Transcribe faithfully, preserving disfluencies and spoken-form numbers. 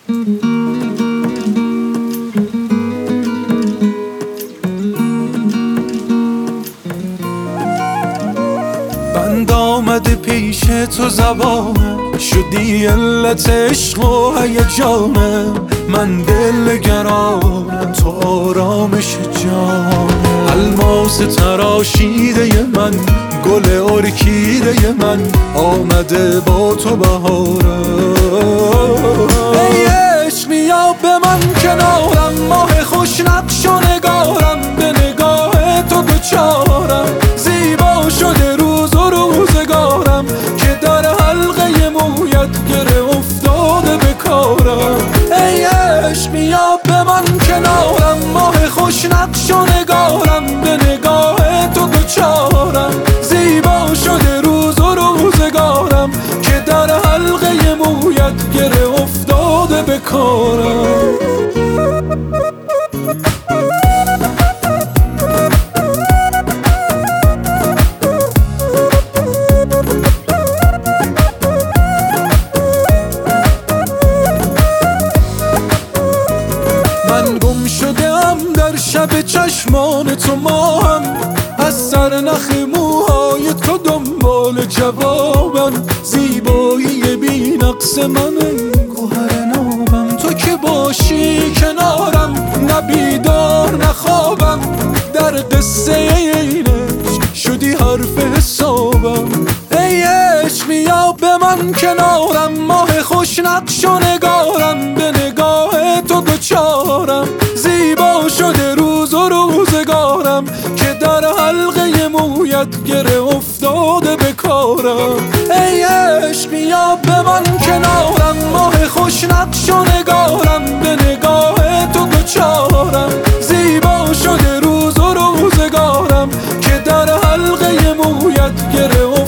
بند آمده پیش تو زبانم، شدی علت عشق و هیجانم. من دل نگرانم، تو آرامش جانم. الماس تراشیده من، گل ارکیده من، آمده با تو بهارم. ای عشق بیا به من کنارم، ماه خوش نقش و نگارم. به نگاه تو دوچارم، زیبا شده روز و روزگارم. که در حلقه مویت گره افتاده به کارم. ای عشق بیا به من کنارم، ماه خوش نقش و نگارم. به نگاه تو دوچارم، زیبا شده روز و روزگارم. که در حلقه مویت گره افتاده به کارم. من گم شدم در شب چشمان تو ماهم، از سر نخ موهای تو دنبال جوابم. زیبایی بی نقص من گوهر نابم، تو که باشی کنارم. نه بیدار نه خوابم، در قصه اینش شدی حرف حسابم. ای عشق بیا به من کنارم، ماه خوش نقش و نگارم. به نگاه تو دوچارم، زیبا شده روز و روزگارم. که در حلقه مویت گره افتاده به کارم. ای عشق بیا به من کنارم، ماه خوش نقش و نگارم. به نگاه تو دوچارم، زیبا شده روز و روزگارم. که در حلقه مویت گره افتاده